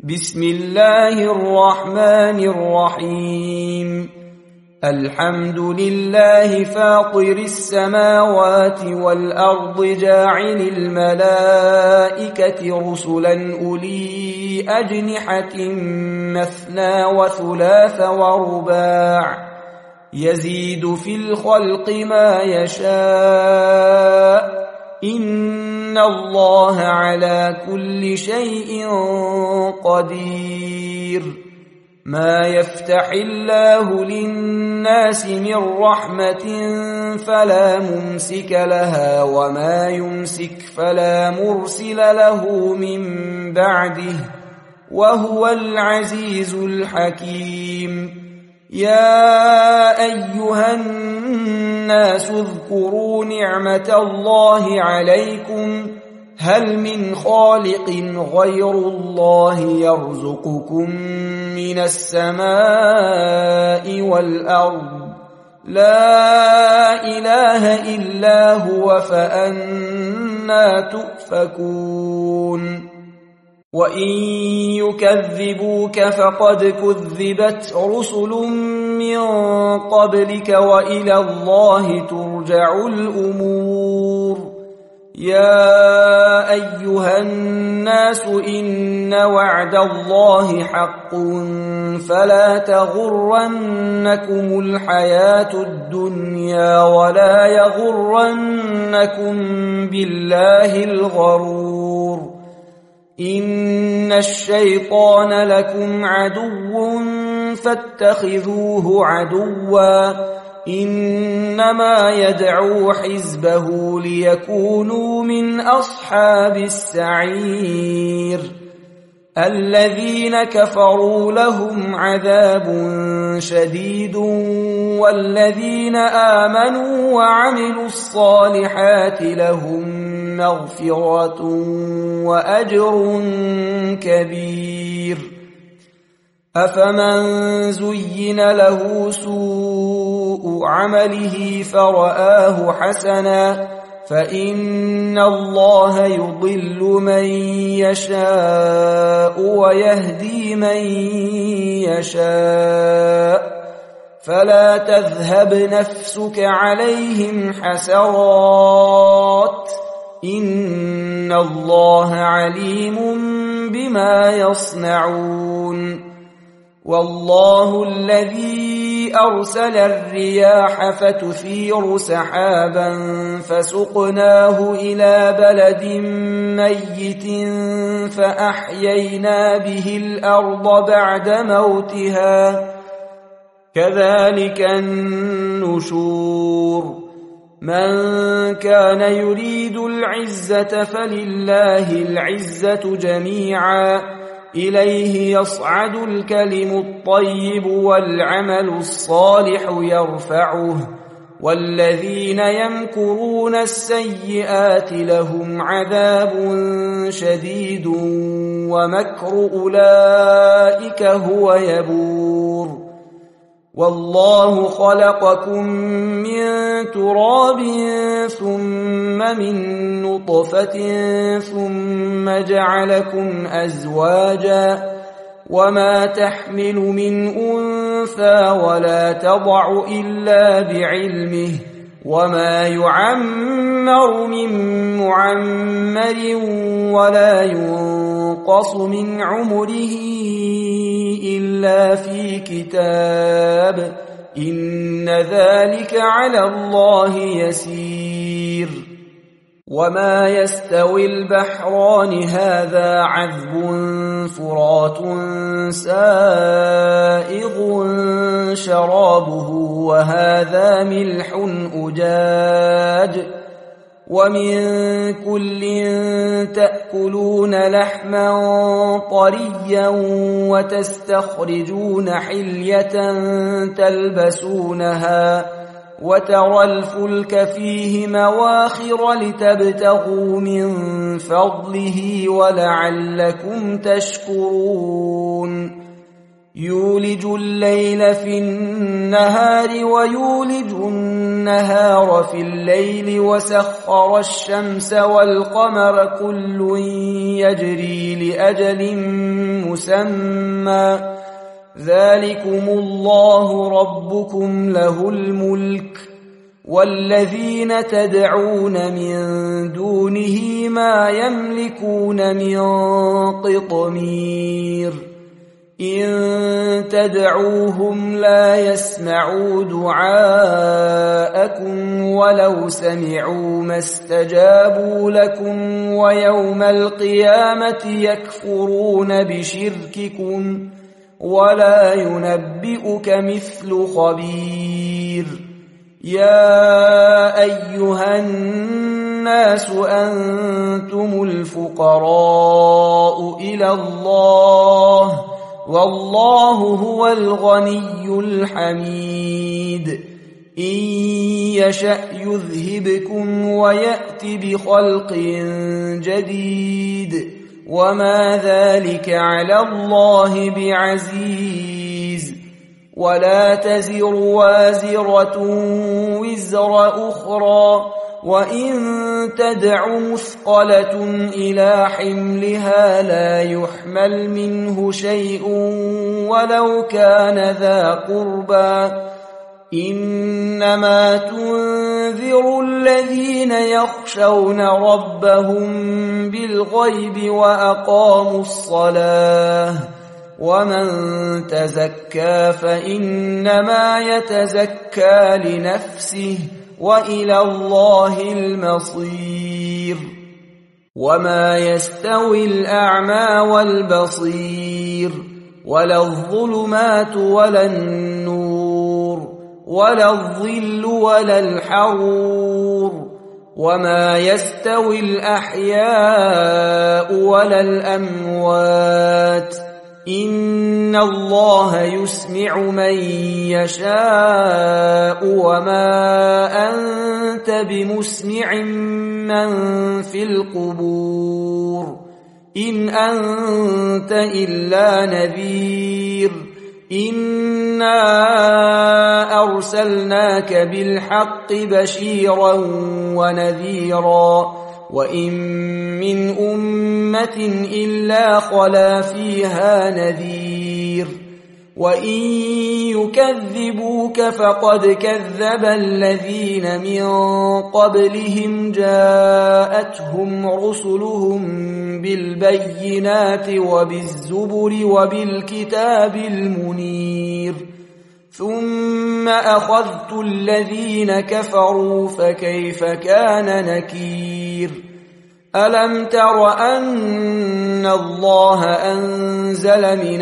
بسم الله الرحمن الرحيم. الحمد لله فاطر السماوات والأرض جاعل الملائكة رسلا أولي أجنحة مثنى وثلاث ورباع يزيد في الخلق ما يشاء إن الله على كل شيء قدير. ما يفتح الله للناس من رحمة فلا ممسك لها وما يمسك فلا مرسل له من بعده وهو العزيز الحكيم. يا أيها الناس اذكروا نعمة الله عليكم هل من خالق غير الله يرزقكم من السماء والأرض لا إله إلا هو فأنى تؤفكون. وإن يكذبوك فقد كذبت رسل من قبلك وإلى الله ترجع الأمور. يا أيها الناس إن وعد الله حق فلا تغرنكم الحياة الدنيا ولا يغرنكم بالله الغرور. إن الشيطان لكم عدو فاتخذوه عدوا إنما يدعو حزبه ليكونوا من أصحاب السعير. الذين كفروا لهم عذاب شديد والذين آمنوا وعملوا الصالحات لهم مغفرة وأجر كبير. أفمن زين له سوء عمله فرآه حسنا فإن الله يضل من يشاء ويهدي من يشاء فلا تذهب نفسك عليهم حسرات إن الله عليم بما يصنعون. والله الذي أرسل الرياح فتثير سحابا فسقناه إلى بلد ميت فأحيينا به الأرض بعد موتها كذلك النشور. من كان يريد العزة فلله العزة جميعا إليه يصعد الكلم الطيب والعمل الصالح يرفعه والذين يمكرون السيئات لهم عذاب شديد ومكر أولئك هو يبور. والله خلقكم من تراب ثم من نطفة ثم جعلكم أزواجا وما تحمل من أنثى ولا تضع إلا بعلمه وما يعمر من معمر ولا ينقص من عمره إلا في كتاب إن ذلك على الله يسير. وما يستوي البحران هذا عذب فرات سائغ شرابه وهذا ملح أجاج ومن كل تأكلون لحما طريا وتستخرجون حلية تلبسونها وترى الفلك فيه مواخر لتبتغوا من فضله ولعلكم تشكرون. يولج الليل في النهار ويولج النهار في الليل وسخر الشمس والقمر كل يجري لأجل مسمى ذلكم الله ربكم له الملك والذين تدعون من دونه ما يملكون من قطمير إن تدعوهم لا يسمعوا دعاءكم ولو سمعوا ما استجابوا لكم ويوم القيامة يكفرون بشرككم ولا ينبئك مثل خبير يا أيها الناس أنتم الفقراء إلى الله والله هو الغني الحميد إن يشأ يذهبكم ويأت بخلق جديد وما ذلك على الله بعزيز ولا تزر وازرة وزر أخرى وإن تدع مثقلة إلى حملها لا يحمل منه شيء ولو كان ذا قربى إنما تنذر الذين يخشون ربهم بالغيب وأقاموا الصلاة ومن تزكى فإنما يتزكى لنفسه وإلى الله المصير وما يستوي الأعمى والبصير ولا الظلمات ولا النور ولا الظل ولا الحرور وما يستوي الأحياء ولا الأموات إن الله يسمع من يشاء وما أنت بمسمع من في القبور إن أنت إلا نذير إنا أرسلناك بالحق بشيرا ونذيرا وإن من أمة إلا خلا فيها نذير وإن يكذبوك فقد كذب الذين من قبلهم جاءتهم رسلهم بالبينات وبالزبر وبالكتاب المنير ثم أخذت الذين كفروا فكيف كان نكير ألم تر أن الله أنزل من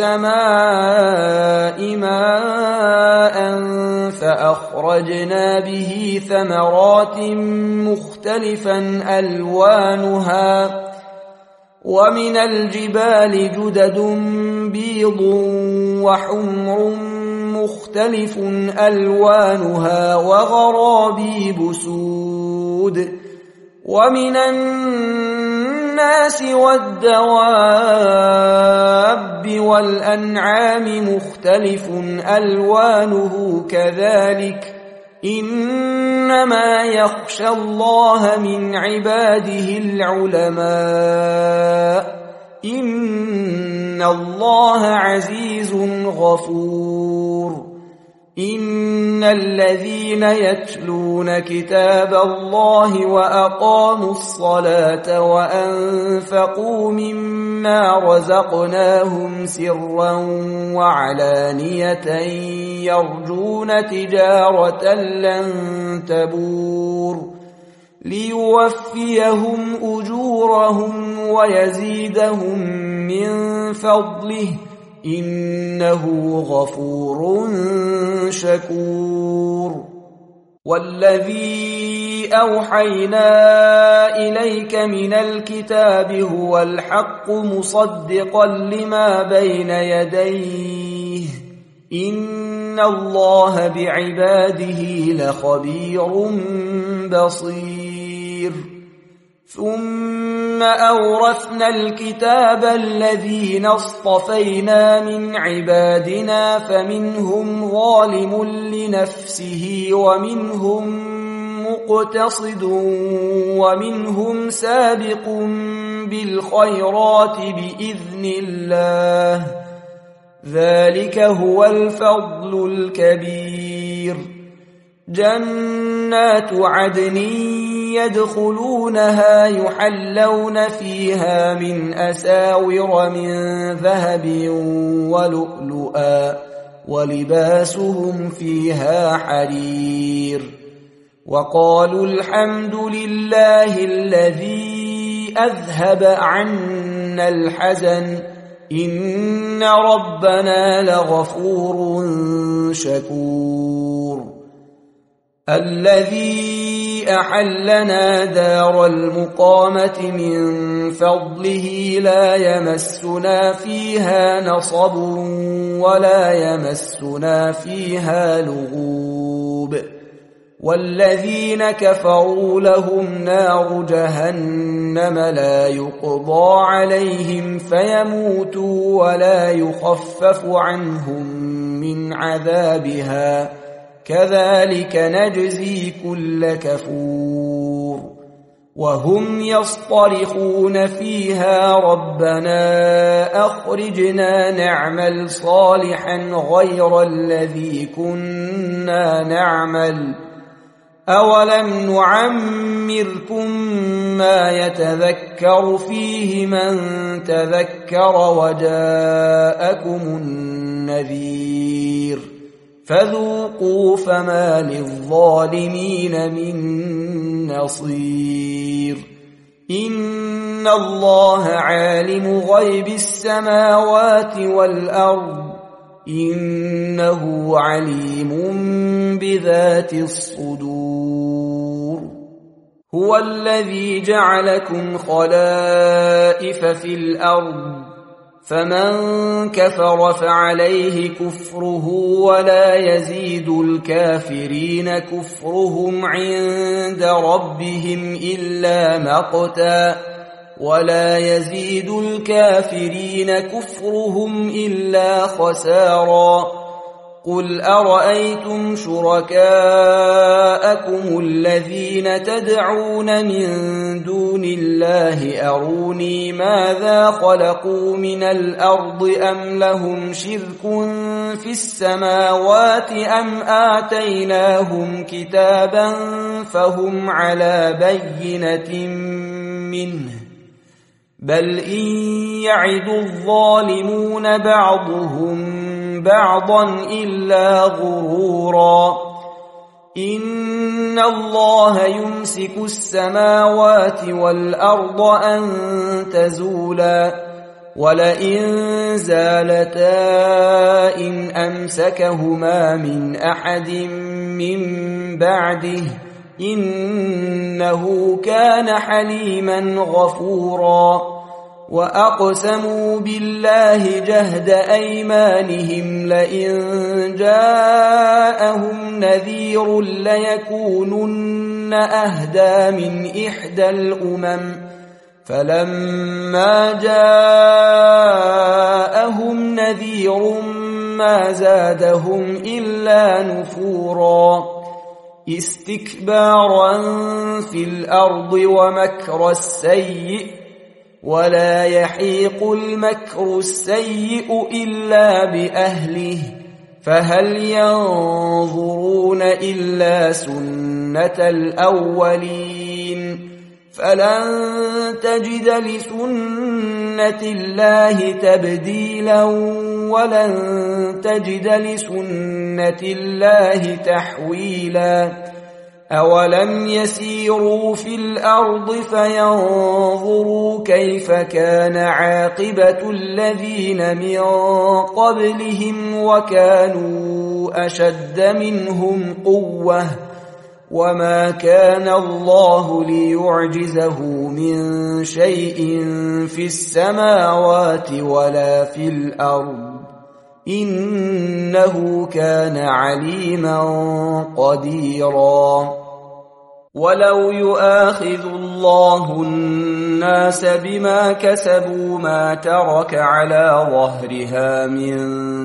السماء ماء فأخرجنا به ثمرات مختلفا ألوانها ومن الجبال جدد بيض وحمر مختلف ألوانها وغرابيب سود ومن الناس والدواب والأنعام مختلف ألوانه كذلك إنما يخشى الله من عباده العلماء إن الله عزيز غفور إن الذين يتلون كتاب الله وأقاموا الصلاة وأنفقوا مما رزقناهم سرا وعلانية يرجون تجارة لن تبور ليوفيهم أجورهم ويزيدهم من فضله إنه غفور شكور والذي أوحينا إليك من الكتاب هو الحق مصدقا لما بين يديه إن الله بعباده لخبير بصير ثم أورثنا الكتاب الذين اصطفينا من عبادنا فمنهم ظالم لنفسه ومنهم مقتصد ومنهم سابق بالخيرات بإذن الله، ذلك هو الفضل الكبير. جنات عدن يدخلونها يحلون فيها من أساور من ذهب ولؤلؤا ولباسهم فيها حرير. وقالوا الحمد لله الذي أذهب عنا الحزن إن ربنا لغفور شكور. الذي أحلنا دار المقامة من فضله لا يمسنا فيها نصب ولا يمسنا فيها لغوب. والذين كفروا لهم نار جهنم لا يقضى عليهم فيموتوا ولا يخفف عنهم من عذابها كذلك نجزي كل كفور. وهم يصطرخون فيها ربنا أخرجنا نعمل صالحا غير الذي كنا نعمل أولم نعمركم ما يتذكر فيه من تذكر وجاءكم النذير فذوقوا فما للظالمين من نصير. إن الله عالم غيب السماوات والأرض إنه عليم بذات الصدور. هو الذي جعلكم خلائف في الأرض فمن كفر فعليه كفره ولا يزيد الكافرين كفرهم عند ربهم إلا مقتا ولا يزيد الكافرين كفرهم إلا خسارا. قل أرأيتم شركاءكم الذين تدعون من دون الله أروني ماذا خلقوا من الأرض أم لهم شرك في السماوات أم آتيناهم كتابا فهم على بينة منه بل إن يعد الظالمون بعضهم بعضا إلا غرورا. إن الله يمسك السماوات والأرض أن تزولا ولئن زالتا إن أمسكهما من أحد من بعده إنه كان حليما غفورا. وأقسموا بالله جهد أيمانهم لئن جاءهم نذير ليكونن أهدى من إحدى الأمم فلما جاءهم نذير ما زادهم إلا نفورا. استكبارا في الأرض ومكر السيء ولا يحيق المكر السيء إلا بأهله فهل ينظرون إلا سنة الأولين فلن تجد لسنة الله تبديلا ولن تجد لسنة الله تحويلا. أولم يسيروا في الأرض فينظروا كيف كان عاقبة الذين من قبلهم وكانوا أشد منهم قوة وما كان الله ليعجزه من شيء في السماوات ولا في الأرض إنه كان عليما قديرا. ولو يؤاخذ الله الناس بما كسبوا ما ترك على ظهرها من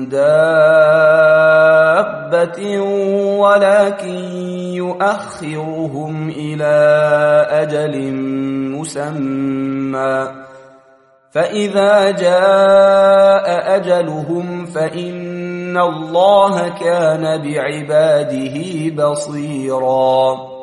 دابة ولكن يؤخرهم إلى أجل مسمى فإذا جاء أجلهم فإن الله كان بعباده بصيرا